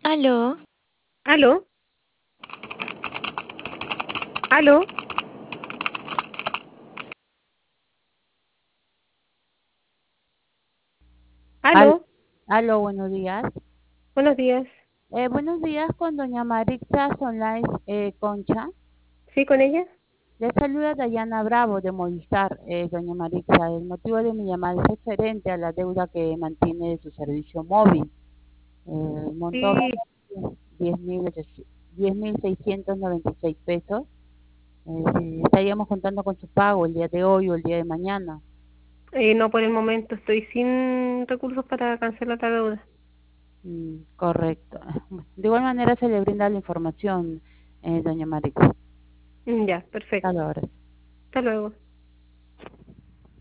Aló, ¿Aló? ¿Aló? Al- ¿Aló? Aló, buenos días. Buenos días. Buenos días con doña Maritza Solais Concha. ¿Sí, con ella? Le saluda Dayana Bravo de Movistar, doña Maritza. El motivo de mi llamada es referente a la deuda que mantiene de su servicio móvil. El monto Sí, 10.696 pesos. Si estaríamos contando con su pago el día de hoy o el día de mañana. no por el momento. Estoy sin recursos para cancelar la deuda. Correcto. De igual manera se le brinda la información, doña Maritza. Ya, perfecto. Hasta ahora. Hasta luego.